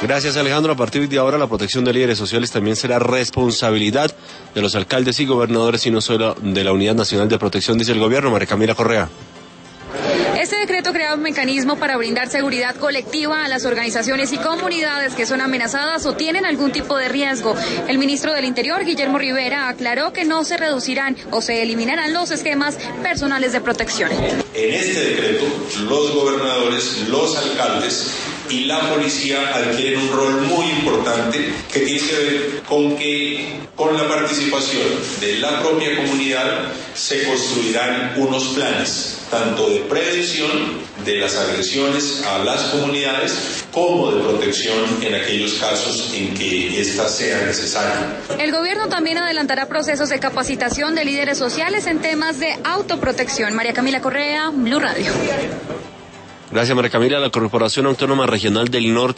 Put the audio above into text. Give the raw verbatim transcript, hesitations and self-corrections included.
Gracias, Alejandro. A partir de ahora la protección de líderes sociales también será responsabilidad de los alcaldes y gobernadores y no solo de la Unidad Nacional de Protección, dice el gobierno. María Camila Correa. Este decreto crea un mecanismo para brindar seguridad colectiva a las organizaciones y comunidades que son amenazadas o tienen algún tipo de riesgo. El ministro del Interior, Guillermo Rivera, aclaró que no se reducirán o se eliminarán los esquemas personales de protección. En este decreto, los gobernadores, los alcaldes y la policía adquieren un rol muy importante que tiene que ver con que con la participación de la propia comunidad se construirán unos planes, tanto de prevención de las agresiones a las comunidades como de protección en aquellos casos en que ésta sea necesaria. El gobierno también adelantará procesos de capacitación de líderes sociales en temas de autoprotección. María Camila Correa, Blue Radio. Gracias, María Camila. La Corporación Autónoma Regional del Norte